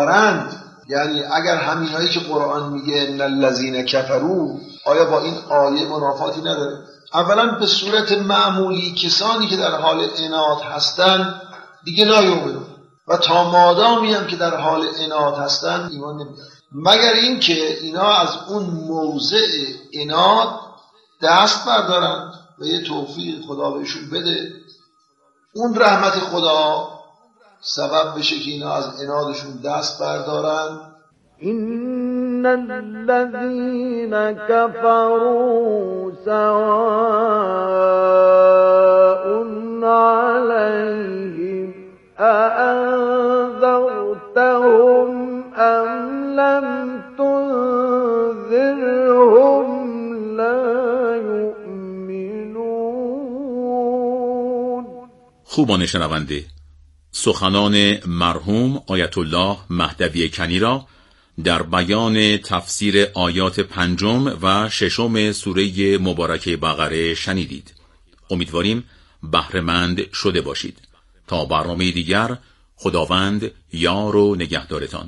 کافرند، یعنی اگر همینایی که قرآن میگه ان الذین کفروا، آیا با این آیه منافاتی نداره؟ اولا به صورت معمولی کسانی که در حال عناد هستن دیگه نایومنون و تا مادامی هم که در حال عناد هستن ایمان نمیارن، مگر این که اینا از اون موضع عناد دست بردارن و یه توفیق خدا بهشون بده، اون رحمت خدا سبب بشه که اینا از عنادشون دست بردارن. إن الذين كفروا سواء عليهم أأنذرتهم أم لم تنذرهم لا يؤمنون. خوبان شنونده، سخنان مرحوم آیت الله مهدوی کنی را در بیان تفسیر آیات 5 و 6 سوره مبارکه بقره شنیدید. امیدواریم بهره‌مند شده باشید. تا برنامه دیگر، خداوند یار و نگهدارتان.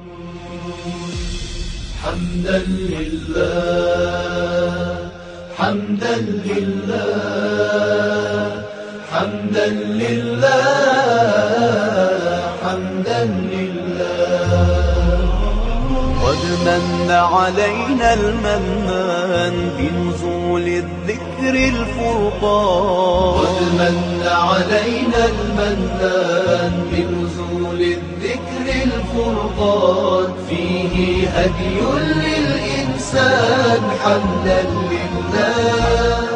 حمدا لله حمدا لله حمدا لله حمدا لله. قد من علينا المنان بنزول الذكر الفرقان. قد من علينا المنان بنزول الذكر الفرقان. فيه هدي للإنسان حمدا لله.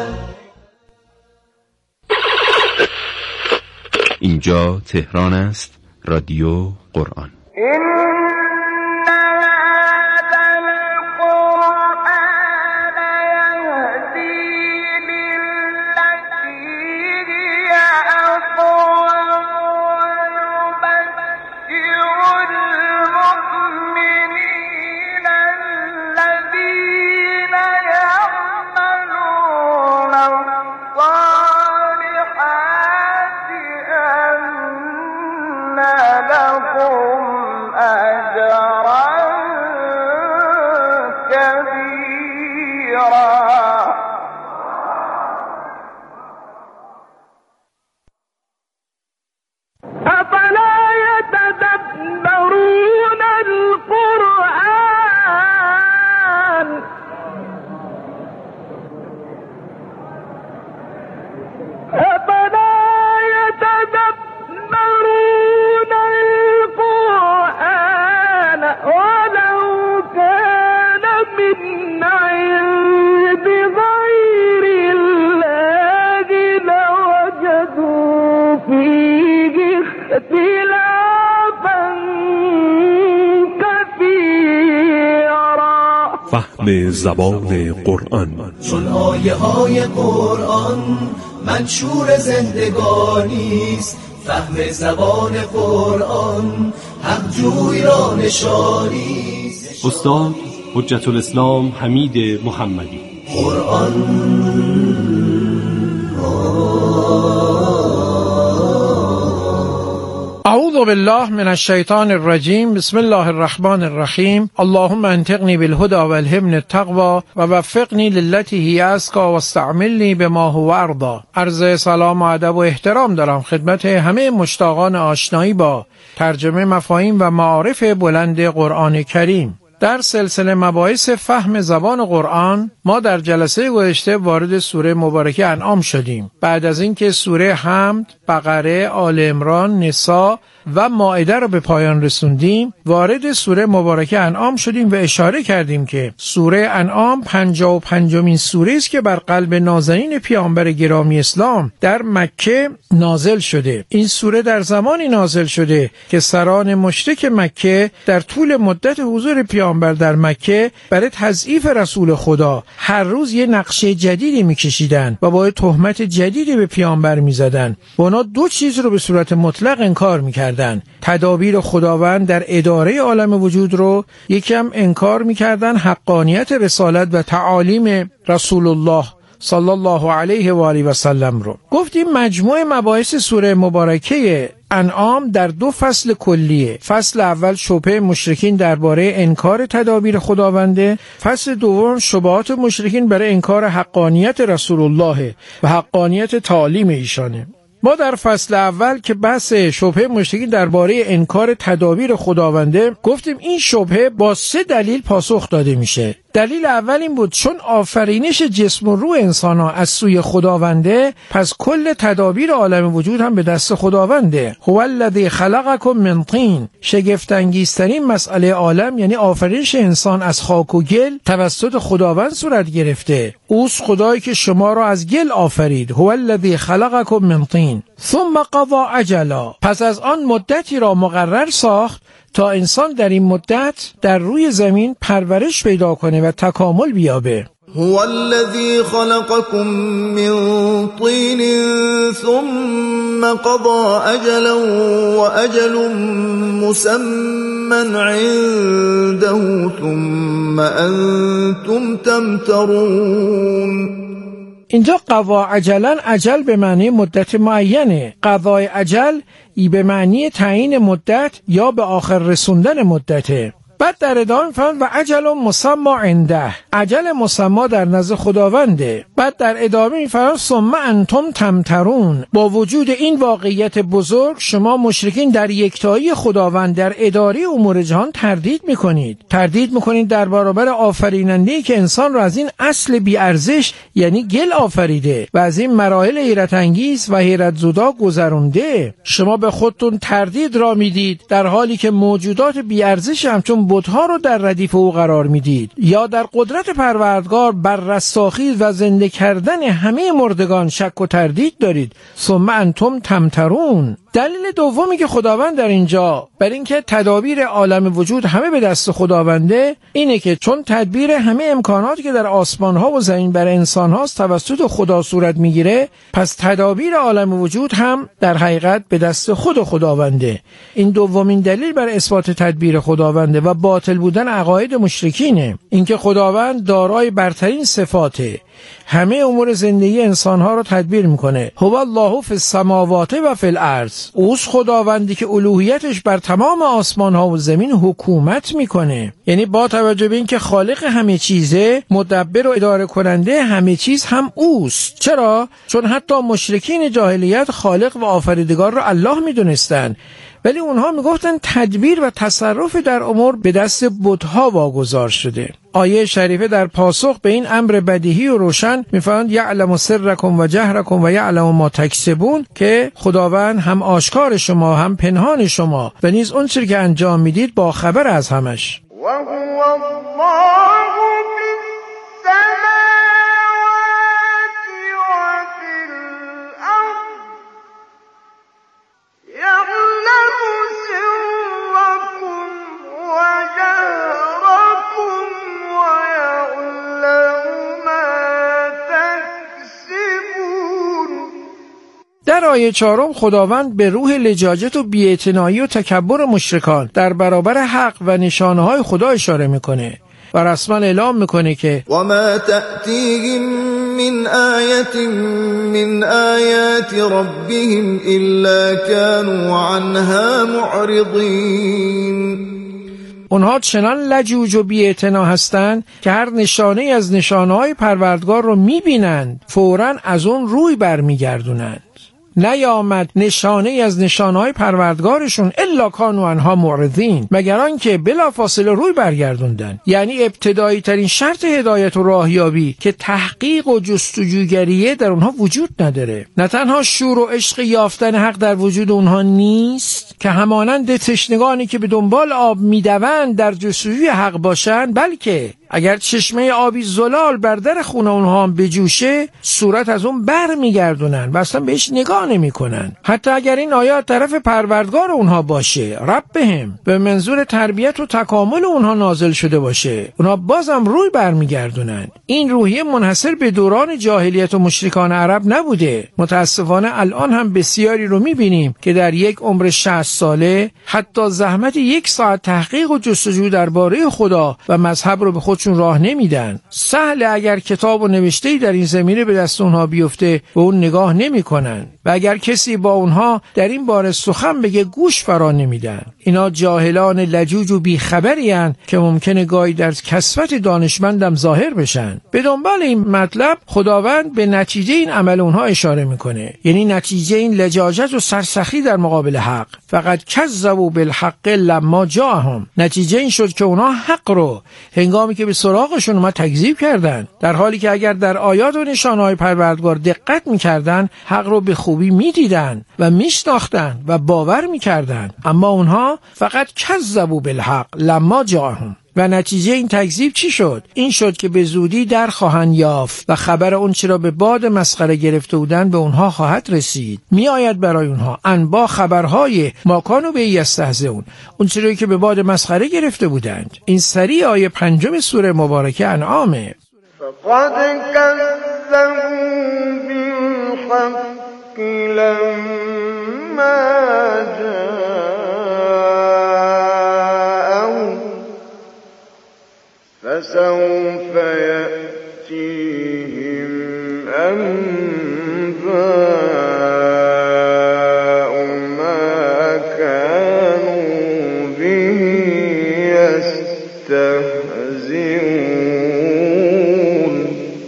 اینجا تهران است، رادیو قرآن. فهم زبان قرآن. چون آیه های قرآن منشور زندگانی است، فهم زبان قرآن حق جوی را نشانی است. استاد حجت الاسلام حمید محمدی. قرآن اعوذ بالله من الشیطان الرجیم. بسم الله الرحمن الرحیم. اللهم انطقنی بالهدى والهمنی التقوى و وفقنی للتی هی ازکی و استعملنی بما هو ارضی. عرض سلام و ادب و احترام دارم خدمت همه مشتاقان آشنایی با ترجمه مفاهیم و معارف بلند قرآن کریم. در سلسله مباحث فهم زبان قرآن ما در جلسه گذشته وارد سوره مبارکه انعام شدیم. بعد از اینکه سوره حمد، بقره، آل عمران، نساء و مائده را به پایان رسوندیم، وارد سوره مبارکه انعام شدیم و اشاره کردیم که سوره انعام 55مین سوره است که بر قلب نازنین پیامبر گرامی اسلام در مکه نازل شده. این سوره در زمانی نازل شده که سران مشرک مکه در طول مدت حضور پیامبر در مکه برای تضعیف رسول خدا هر روز یه نقشه جدیدی می‌کشیدن و با تهمت جدیدی به پیامبر می‌زدن. اونا دو چیز رو به صورت مطلق انکار می‌کردن: تدابیر خداوند در اداره عالم وجود رو یکم انکار می‌کردن، حقانیت رسالت و تعالیم رسول الله صلی الله علیه و آله و سلم رو. گفتیم مجموع مباحث سوره مبارکه انعام در 2 فصل کلیه. فصل اول شبهه مشرکین درباره انکار تدابیر خداونده، فصل دوم شبهات مشرکین برای انکار حقانیت رسول الله و حقانیت تعالیم ایشانه. ما در فصل اول که بحث شبهه مشرکین درباره انکار تدابیر خداونده گفتیم این شبهه با 3 دلیل پاسخ داده میشه. دلیل اول این بود چون آفرینش جسم و روح انسان‌ها از سوی خداونده، پس کل تدابیر عالم وجود هم به دست خداونده. هو الذی خلقکم من طین. شگفت‌انگیزترین مسئله عالم یعنی آفرینش انسان از خاک و گل توسط خداوند صورت گرفته. اوست خدایی که شما را از گل آفرید. هو الذی خلقکم من طین ثم قضى اجلا. پس از آن مدتی را مقرر ساخت تا انسان در این مدت در روی زمین پرورش پیدا کنه و تکامل بیابه. هو الذي خلقكم من طين ثم قضى أجلا وأجل مسمى عنده ثم أنتم تمترون. اینجا قضا اجلا، اجل به معنی مدت معینه، قضای اجل به معنی تعیین مدت یا به آخر رسوندن مدته. بعد در ادامه می‌فرماید و اجل مسمى عنده، اجل مسمى در نزد خداونده. بعد در ادامه می‌فرماید ثم انتم تمترون. با وجود این واقعیت بزرگ شما مشرکین در یکتایی خداوند در اداره امور جهان تردید می‌کنید در برابر آفریننده‌ای که انسان را از این اصل بی ارزش یعنی گل آفریده و از این مراحل حیرت انگیز و حیرت زدا گذرونده. شما به خودتون تردید را میدید در حالی که موجودات بی ارزش همچون بت‌ها رو در ردیف او قرار میدید، یا در قدرت پروردگار بر رستاخیز و زنده کردن همه مردگان شک و تردید دارید. ثم انتم تمترون. دلیل دومی که خداوند در اینجا بر اینکه تدابیر عالم وجود همه به دست خداونده اینه که چون تدبیر همه امکاناتی که در آسمان‌ها و زمین برای انسان‌هاست توسط خدا صورت میگیره، پس تدابیر عالم وجود هم در حقیقت به دست خداونده. این دومین دلیل بر اثبات تدبیر خداونده و باطل بودن عقاید مشرکینه، اینکه خداوند دارای برترین صفاته، همه امور زندگی انسانها رو تدبیر میکنه. هو الله فی السماوات و فی الارض. اوست خداوندی که الوهیتش بر تمام آسمان ها و زمین حکومت میکنه، یعنی با توجه به اینکه خالق همه چیزه، مدبر و اداره کننده همه چیز هم اوست. چرا؟ چون حتی مشرکین جاهلیت خالق و آفریدگار رو الله میدونستن، ولی اونها میگفتن تدبیر و تصرف در امور به دست بت‌ها واگذار شده. آیه شریفه در پاسخ به این امر بدیهی و روشن میفرماید یعلم سرکم و جهرکم و یعلم ما تکسبون، که خداوند هم آشکار شما هم پنهان شما و نیز اون چیزی که انجام میدید با خبر از همش. و هو الله فی السماوات و فی الارض یعلم سرکم و جهرکم و یعلم ما تکسبون. در آیه 4 خداوند به روح لجاجت و بی‌اعتنایی و تکبر مشرکان در برابر حق و نشانه‌های خدا اشاره میکنه و رسما اعلام میکنه که و ما تأتیهم من آیت من آیات ربهم الا كانوا عنها معرضین. اونها چنان لجوج و بی‌اعتنا هستند که هر نشانه از نشانه‌های پروردگار رو میبینند فوراً از اون روی برمیگردونند. نیامد نشانه از نشانه‌های پروردگارشون الا کانوا عنها معرضین، مگر آنکه بلافاصله روی برگردوندن. یعنی ابتدایی ترین شرط هدایت و راهیابی که تحقیق و جستجوگریه در اونها وجود نداره. نه تنها شور و عشق یافتن حق در وجود اونها نیست که همانند تشنگانی که به دنبال آب میدوند در جستجوی حق باشند، بلکه اگر چشمه آبی زلال بر در خونه اونها هم بجوشه صورت از اون بر میگردونن و اصلا بهش نگاه نمی کنن. حتی اگر این آیات طرف پروردگار اونها باشه، ربهم، به منظور تربیت و تکامل اونها نازل شده باشه، اونها بازم روی بر میگردونن. این روحیه منحصر به دوران جاهلیت و مشرکان عرب نبوده. متاسفانه الان هم بسیاری رو میبینیم که در یک عمر 60 ساله حتی زحمت 1 ساعت تحقیق و جستجو درباره خدا و مذهب رو به خود چون راه نمیدن. سهل اگر کتاب و نوشته‌ای در این زمینه به دست اونها بیفته و اون نگاه نمی‌کنن و اگر کسی با اونها در این باره سخن بگه گوش فرا نمیدن. اینا جاهلان لجوج و بیخبری هستند که ممکنه گاهی در کسوت دانشمندم ظاهر بشن. به دنبال این مطلب خداوند به نتیجه این عمل اونها اشاره میکنه، یعنی نتیجه این لجاجت و سرسخی در مقابل حق. فقط کذبوا بالحق لما جاءهم، نتیجه این شد که اونها حق رو هنگامی که به سراغشون اومد تکذیب کردن، در حالی که اگر در آیات و نشانه‌های پروردگار دقت میکردن حق رو به خوبی میدیدن و میشناختن و باور میکردن. اما اونها فقط کذبوا بالحق لما جاءهم و نتیجه این تکذیب چی شد؟ این شد که به زودی در خواهند یافت و خبر اون چرا به باد مسخره گرفته بودن به اونها خواهد رسید. می آید برای اونها انبا خبرهای ما کانوا به یستهزئون، اون چرا که به باد مسخره گرفته بودند. این سری آیه 5 سوره مبارکه انعامه. فقد كذبوا بالحق لما جاءهم فسوف يأتيهم أنباء ما كانوا به يستهزئون.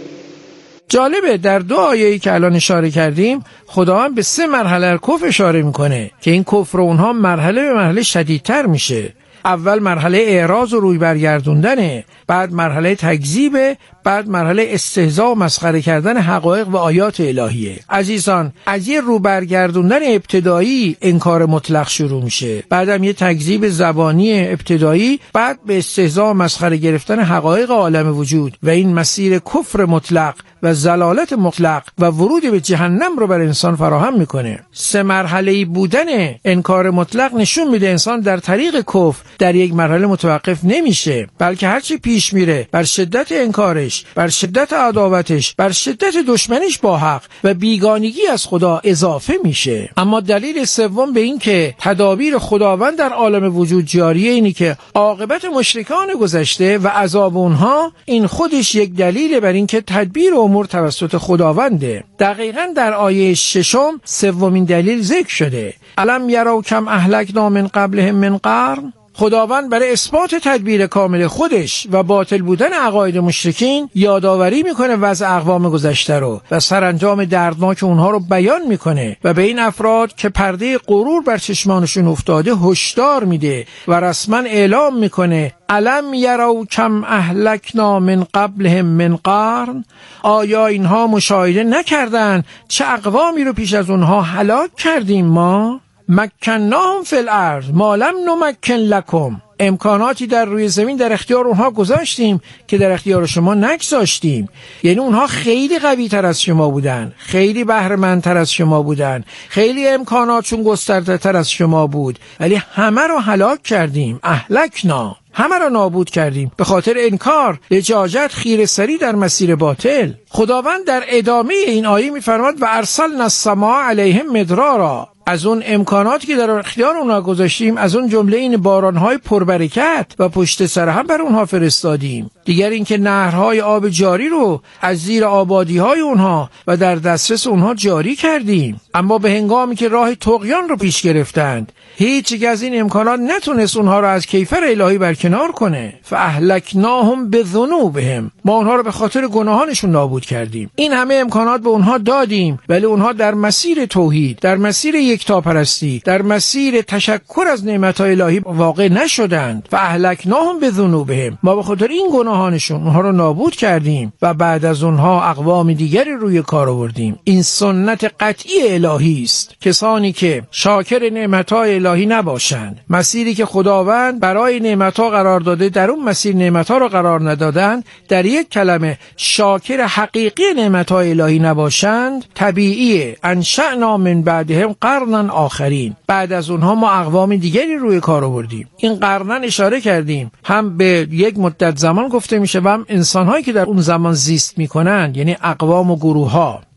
جالبه در دو آیه‌ای که الان اشاره کردیم خداوند به 3 مرحله کفر اشاره میکنه که این کفر اونها مرحله به مرحله شدیدتر میشه. اول مرحله اعراض و روی برگردوندنه، بعد مرحله تکذیبه، بعد مرحله استهزاء و مسخره کردن حقایق و آیات الهیه. عزیزان، از یه رو برگردوندن ابتدایی انکار مطلق شروع میشه، بعدم یه تکذیب زبانی ابتدایی، بعد به استهزاء و مسخره گرفتن حقایق عالم وجود و این مسیر کفر مطلق و ضلالت مطلق و ورود به جهنم رو بر انسان فراهم میکنه. 3 مرحله‌ای بودن انکار مطلق نشون میده انسان در طریق کفر در یک مرحله متوقف نمیشه، بلکه هرچی پیش میره بر شدت انکارش، بر شدت عداوتش، بر شدت دشمنیش با حق و بیگانگی از خدا اضافه میشه. اما دلیل سوم به این که تدابیر خداوند در عالم وجود جاریه اینی که عاقبت مشرکان گذشته و عذاب اونها، این خودش یک دلیل بر این که تدبیر امور توسط خداونده. دقیقاً در آیه 6 سومین دلیل ذکر شده. الم یروا کم اهلکنا من قبلهم من قرن. خداوند برای اثبات تدبیر کامل خودش و باطل بودن عقاید مشرکین یادآوری میکنه وضع اقوام گذشته رو و سرانجام دردناک اونها رو بیان میکنه و به این افراد که پرده غرور بر چشمانشون افتاده هشدار میده و رسما اعلام میکنه الم یروا کم اهلکنا من قبلهم من قرن. آیا اینها مشاهده نکردن چه اقوامی رو پیش از اونها هلاک کردیم ما؟ مکناهم فی الارض ما لم نمکن لکم. امکاناتی در روی زمین در اختیار اونها گذاشتیم که در اختیار شما نگذاشتیم. یعنی اونها خیلی قوی تر از شما بودن، خیلی بهره‌مندتر از شما بودن، خیلی امکاناتشون گسترده تر از شما بود، ولی همه رو هلاک کردیم. اهلکنا، همه را نابود کردیم به خاطر انکار، لجاجت، خیره‌سری در مسیر باطل. خداوند در ادامه این آیه می‌فرماد و ارسلنا السماء علیهم مدرارا. از اون امکاناتی که در اختیار اونها گذاشتیم، از اون جمله این بارانهای پربرکت و پشت سر هم بر اونها فرستادیم. دیگر اینکه نهرهای آب جاری رو از زیر آبادیهای اونها و در دسترس اونها جاری کردیم. اما به هنگامی که راه طغیان رو پیش گرفتند، هیچ یک از این امکانات نتونست اونها رو از کیفر الهی برکنار کنه. فاهلکناهم بذنوبهم، ما اونها رو به خاطر گناهانشون نابود کردیم. این همه امکانات به اونها دادیم، ولی اونها در مسیر توحید، در مسیر یکتاپرستی، در مسیر تشکر از نعمت‌های الهی واقع نشدند. فاهلکناهم بذنوبهم، ما به خاطر این گناهانشون اونها رو نابود کردیم و بعد از اونها اقوام دیگری روی کار آوردیم. این سنت قطعی الهی است. کسانی که شاکر نعمت‌های الهی نباشند، مسیری که خداوند برای نعمت‌ها قرار داده در اون مسیر نعمت‌ها رو قرار ندادند، در یک کلمه شاکر حقیقی نعمت‌های الهی نباشند، طبیعیه انشأنا من بعدهم قرنا آخرین، بعد از اونها ما اقوام دیگری روی کار آوردیم. این قرنن اشاره کردیم، هم به یک مدت زمان گفته میشه و هم انسان‌هایی که در اون زمان زیست میکنند، یعنی اقوام و گروه‌ها.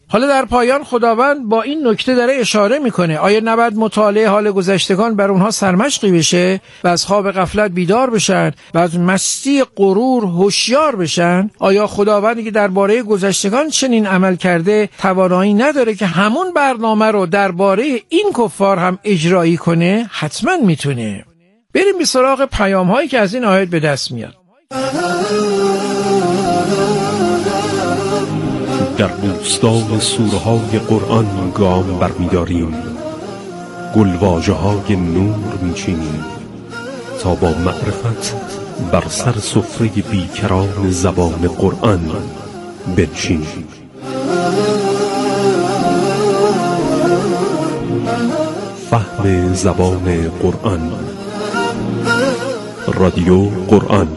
حالا در پایان خداوند با این نکته داره اشاره میکنه آیا نباید مطالعه حال گذشتگان بر اونها سرمشقی بشه و از خواب غفلت بیدار بشن و از مستی غرور هوشیار بشن؟ آیا خداوندی که درباره گذشتگان چنین عمل کرده توانایی نداره که همون برنامه رو درباره این کفار هم اجرایی کنه؟ حتما میتونه. بریم به سراغ پیام هایی که از این آیات به دست میاد. در بوستان سوره های قرآن گام برمی‌داریم، گلواژه های نور میچینیم تا با معرفت بر سر سفره بیکران زبان قرآن بنشینیم. فهم زبان قرآن. رادیو قرآن.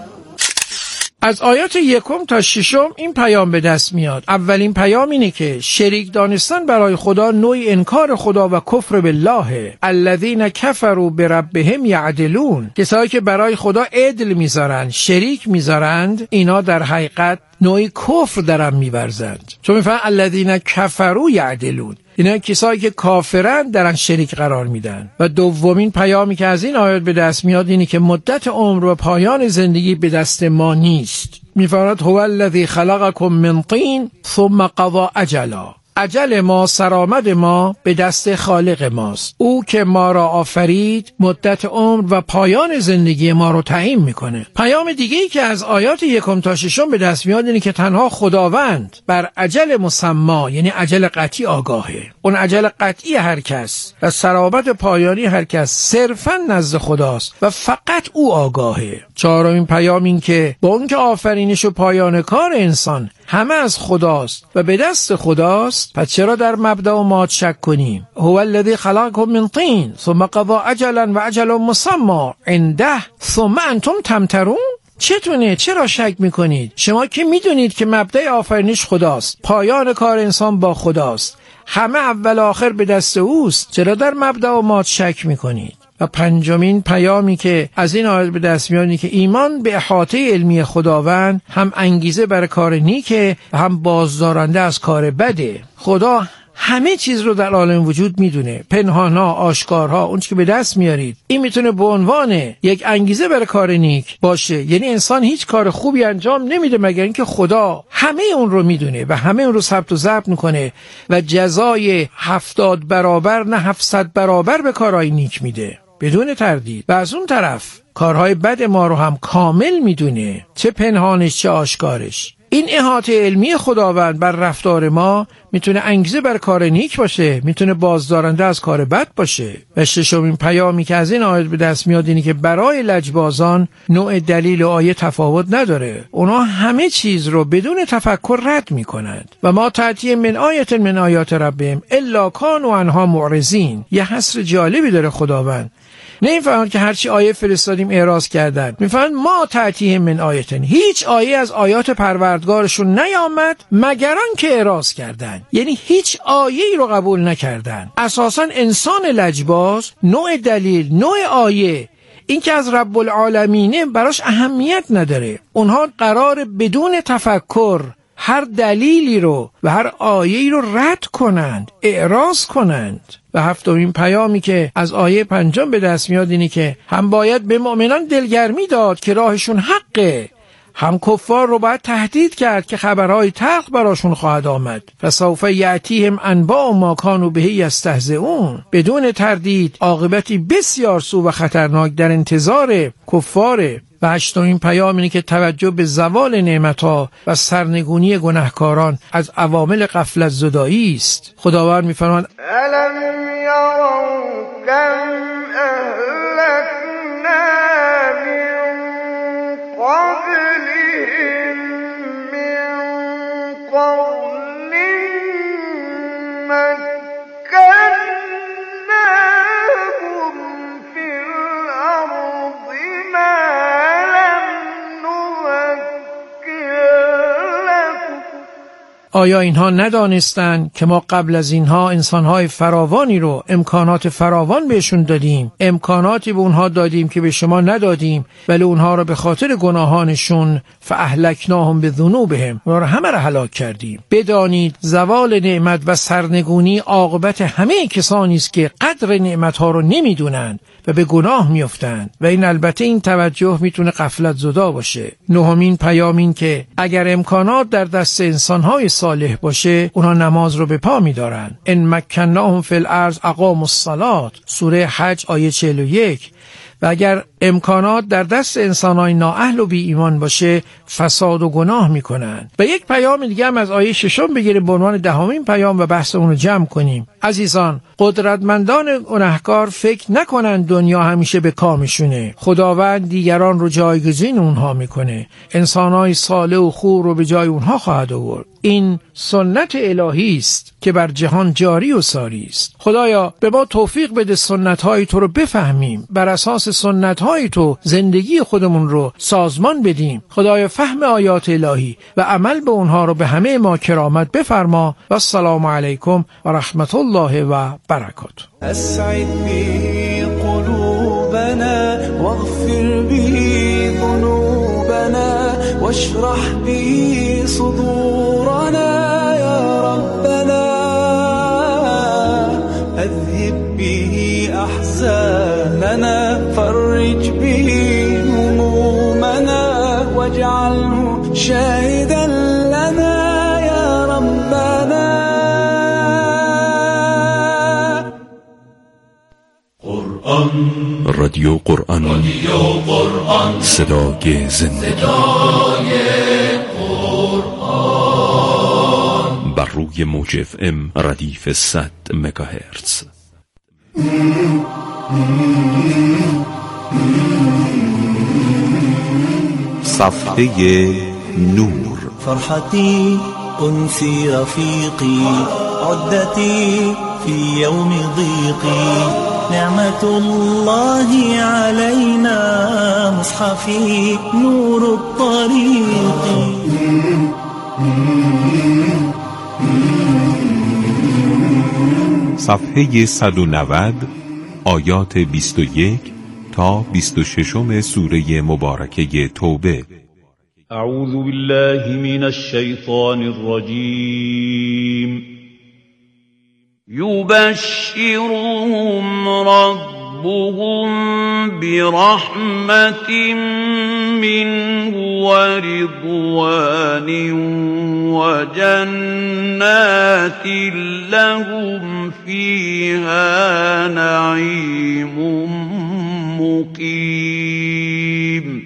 از آیات 1 تا 6 این پیام به دست میاد. اولین پیام اینه که شریک دانستن برای خدا نوعی انکار خدا و کفر بالله. الذین کفروا بربهم یعدلون، کسایی که برای خدا عدل میذارن، شریک میذارند، اینا در حقیقت نوعی کفر درم میورزند. چون میفهمن الذین کفروا یعدلون، اینا کسایی که کافرن درن شریک قرار میدن. و دومین پیامی که از این آیات به دست میاد اینه که مدت عمر و پایان زندگی به دست ما نیست. میفرماید هو الذی خلقکم من طین ثم قضى اجلا. اجل ما، سرآمد ما به دست خالق ماست. او که ما را آفرید مدت عمر و پایان زندگی ما رو تعیین میکنه. پیام دیگه‌ای که از آیات 1 تا 6 به دست میاد اینه که تنها خداوند بر اجل مسما، یعنی اجل قطعی آگاهه. اون اجل قطعی هر کس و سرآمد پایانی هر کس صرفاً نزد خداست و فقط او آگاهه. چهارمین پیام این که با اون که آفرینش و پایان کار انسان همه از خداست و به دست خداست، پس چرا در مبدأ و ماد شک کنیم؟ هو الذی خلقکم من طین ثم قضى اجلا و اجل مسمى عنده ثم انتم تمترون. چتونه؟ چرا شک میکنید؟ شما که میدونید که مبدأ آفرینش خداست، پایان کار انسان با خداست، همه اول آخر به دست اوست، چرا در مبدأ و ماد شک میکنید؟ و پنجمین پیامی که از این آیات به دست میاد اینه که ایمان به احاطه علمی خداوند هم انگیزه برای کار نیکه و هم بازدارنده از کار بده. خدا همه چیز رو در عالم وجود میدونه، پنهانها، آشکارها، اون چیزی که به دست میارید. این میتونه به عنوان یک انگیزه برای کار نیک باشه. یعنی انسان هیچ کار خوبی انجام نمیده مگر اینکه خدا همه اون رو میدونه و همه اون رو ثبت و ضبط میکنه و جزای 70 برابر نه 700 برابر به کارهای نیک میده بدون تردید. و از اون طرف کارهای بد ما رو هم کامل میدونه، چه پنهانش چه آشکارش. این احاطه علمی خداوند بر رفتار ما میتونه انگیزه بر کار نیک باشه، میتونه بازدارنده از کار بد باشه. و ششمین پیامی که از این آیات به دست میاد اینه که برای لجبازان نوع دلیل و آیه تفاوت نداره. اونا همه چیز رو بدون تفکر رد میکنند. و ما تأتی من آیت من آیات ربهم الا کانوا عنها معرضین. یه حصر جالبی داره خداوند. نمی‌فهمن که هرچی آیه فرستادیم اعراض کردن. می‌فهمن ما تأتیهم من آیتن، هیچ آیه از آیات پروردگارشون نیامد مگر آن که اعراض کردن. یعنی هیچ آیه‌ای رو قبول نکردن. اساساً انسان لجباز نوع دلیل، نوع آیه، این که از رب العالمینه براش اهمیت نداره. اونها قرار بدون تفکر هر دلیلی رو و هر آیه‌ای رو رد کنند، اعراض کنند. و هفتمین پیامی که از آیه 5 به دست میاد اینه که هم باید به مؤمنان دلگرمی داد که راهشون حقه، هم کفار رو باید تهدید کرد که خبرهای تلخ براشون خواهد آمد. فسوف یأتیهم انباء ما کانوا به یستهزئون. بدون تردید عاقبتی بسیار سوء و خطرناک در انتظار کفاره. و هشتمین پیام اینه که توجه به زوال نعمتها و سرنگونی گناهکاران از عوامل غفلت زدایی است. خداوند می‌فرماید الم یروا کم اهلکنا من قبلهم من قرن مکناهم فی الارض ما آیا اینها ندانستند که ما قبل از اینها انسانهای فراوانی رو امکانات فراوان بهشون دادیم، امکاناتی به اونها دادیم که به شما ندادیم، ولی اونها رو به خاطر گناهانشون فاهلکناهم بذنوبهم، اونها رو همه رو هلاک کردیم. بدانید زوال نعمت و سرنگونی عاقبت همه کسانی است که قدر نعمتها رو نمیدونن و به گناه میافتند و این البته این توجه میتونه غفلت زدا باشه. نهمین پیام این که اگر امکانات در دست انسانهای صالح باشه اونها نماز رو به پا میدارن. ان مکناهم فی الارض اقاموا الصلاة، سوره حج آیه 41. و اگر امکانات در دست انسانهای نااهل و بی ایمان باشه فساد و گناه میکنن. و یک پیام دیگه هم از آیه 6 بگیریم به عنوان 10مین پیام و بحثمون رو جمع کنیم. عزیزان، قدرتمندان گناهکار فکر نکنن دنیا همیشه به کامشونه. خداوند دیگران رو جایگزین اونها میکنه. انسانهای صالح و خوب رو به جای اونها خواهد آورد. این سنت الهی است که بر جهان جاری و ساری است. خدایا به ما توفیق بده سنت‌های تو رو بفهمیم، بر اساس سنت‌های تو زندگی خودمون رو سازمان بدیم. خدایا فهم آیات الهی و عمل به اونها رو به همه ما کرامت بفرما. و السلام علیکم و رحمت الله و برکاته. اسعد به قلوبنا واغفر به ذنوبنا واشرح به صدورنا يا ربنا اذهب به احزاننا فرج به همومنا واجعله شاهدا لنا يا ربنا. رادیو قرآن، صدای زندگی، بر روی موج FM ردیف 100 مگاهرتز. صفحه نور. فرحتي أنسي رفيقي عدتي في يوم ضيقي نعمة الله علينا مصحفي نور الطريق. صفحه 190 آیات 21 تا 26 سوره مبارکه توبه. اعوذ بالله من الشیطان الرجیم. یبشرهم ربهم برحمت منه ورضوان وجنات لهم فيها نعيم مقیم.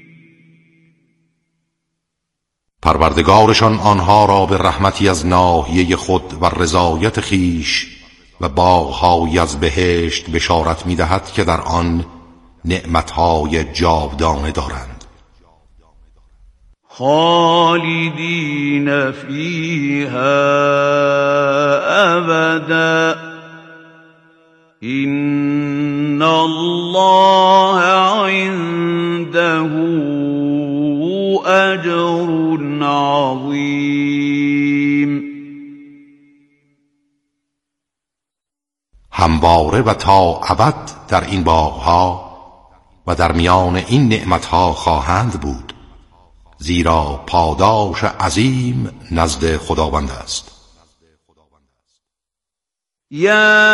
پروردگارشان آنها را به رحمتی از ناحیه خود و رضایت خیش و باغ‌هایی از بهشت بشارت می‌دهد که در آن نعمت‌های جاودانه دارند. خالدین فیها ابدا ان الله عنده اجر عظیم. همواره و تا ابد در این باغ‌ها و در میان این نعمت‌ها خواهند بود، زیرا پاداش عظیم نزد خداوند است. یا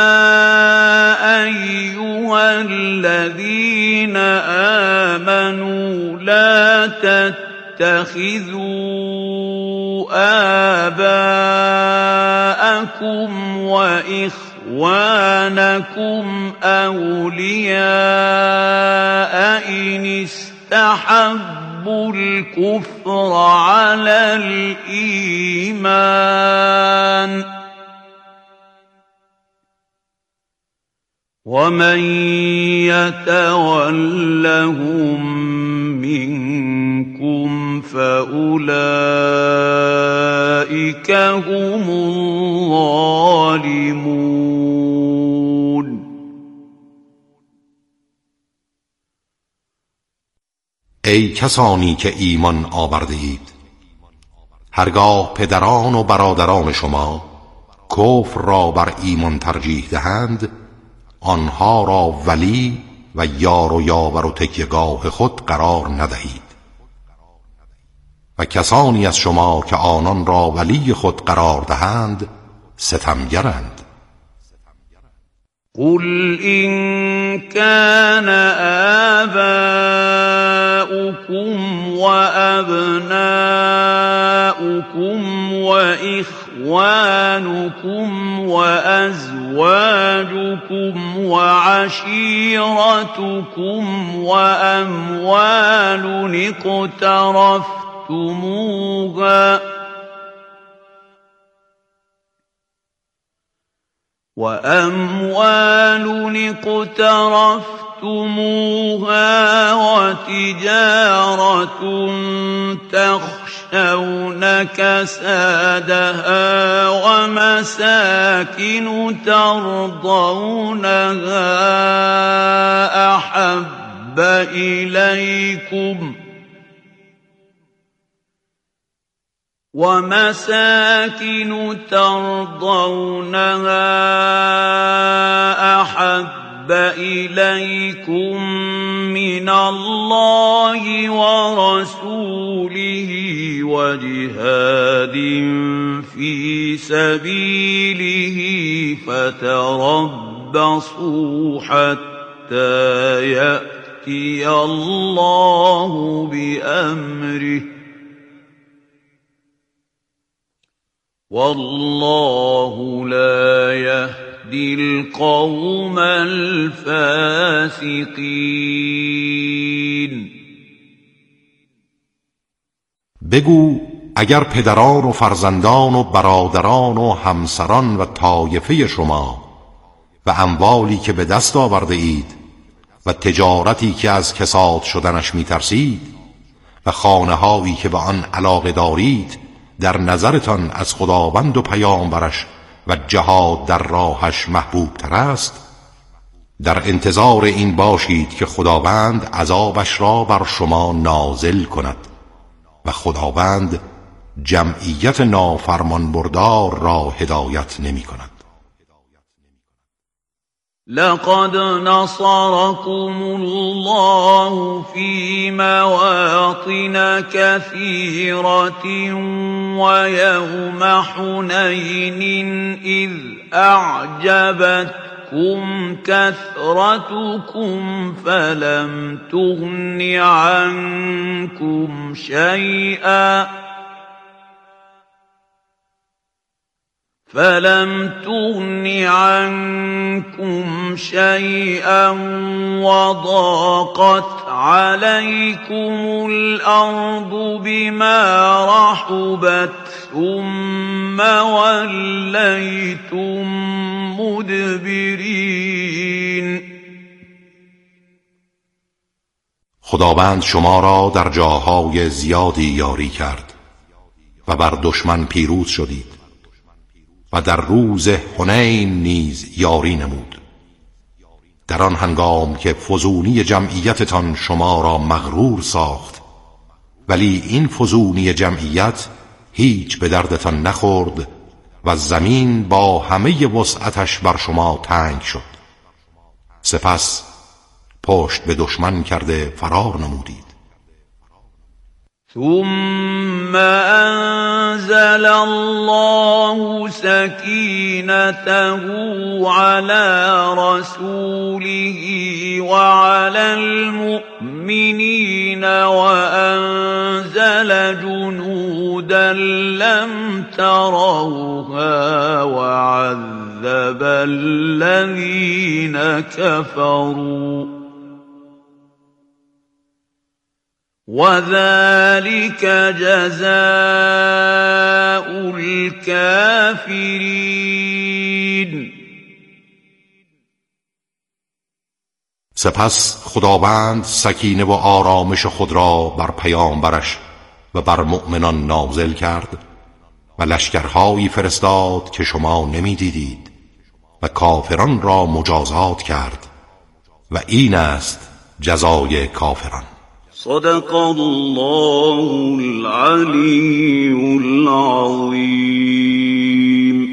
ایها الذین آمنوا لا تتخذوا آباءکم و إخوانكم أولياء إن استحبوا الكفر على الإيمان ومن يتولهم منكم فأولئك هم الظالمون. ای کسانی که ایمان آورده اید، هرگاه پدران و برادران شما کفر را بر ایمان ترجیح دهند، آنها را ولی و یار و یاور و تکیهگاه خود قرار ندهید. و کسانی از شما که آنان را ولی خود قرار دهند ستمگرند. قل إن كان آباؤكم وأبناؤكم وإخوانكم وأزواجكم وعشيرتكم وأموال اقترفتموها وتجارة تخشون كسادها ومساكن ترضونها أحب إليكم من الله ورسوله وجهاد في سبيله فتربصوا حتى يأتي الله بأمره والله لا يهدي القوم الفاسقين. بگو اگر پدران و فرزندان و برادران و همسران و طایفه شما و اموالی که به دست آورده اید و تجارتی که از کساد شدنش می‌ترسید و خانه‌هایی که به آن علاقه دارید در نظرتان از خداوند و پیامبرش و جهاد در راهش محبوب تر است، در انتظار این باشید که خداوند عذابش را بر شما نازل کند و خداوند جمعیت نافرمان بردار را هدایت نمی کند. لقد نصركم الله في مواطن كثيرة ويوم حنين إذ أعجبتكم كثرتكم فلم تغن عنكم شيئا وضاقت عليكم الأرض بما رحبت ثم وليتم مدبرين. خداوند شما را در جاهای زیادی یاری کرد و بر دشمن پیروز شدید و در روز حنین نیز یاری نمود. در آن هنگام که فزونی جمعیتتان شما را مغرور ساخت، ولی این فزونی جمعیت هیچ به دردتان نخورد و زمین با همه وسعتش بر شما تنگ شد. سپس پشت به دشمن کرده فرار نمودید. ثم أنزل الله سكينته على رسوله وعلى المؤمنين وأنزل جنودا لم تروها وعذب الذين كفروا وذلك جزاء الكافرين. سپس خداوند سکینه و آرامش خود را بر پیامبرش و بر مؤمنان نازل کرد و لشکرهایی فرستاد که شما نمی‌دیدید و کافران را مجازات کرد و این است جزای کافران. صدق الله العلی العظیم.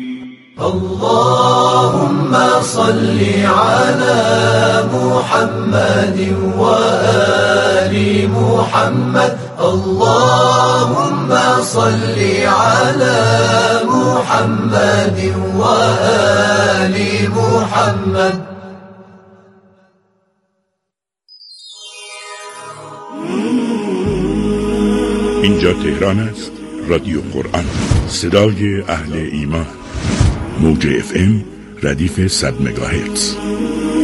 اللهم صل على محمد وآل محمد. اللهم صل على محمد وآل محمد. اینجا تهران است. رادیو قرآن، صدای اهل ایمان. موج FM ردیف 100 مگاهرتز.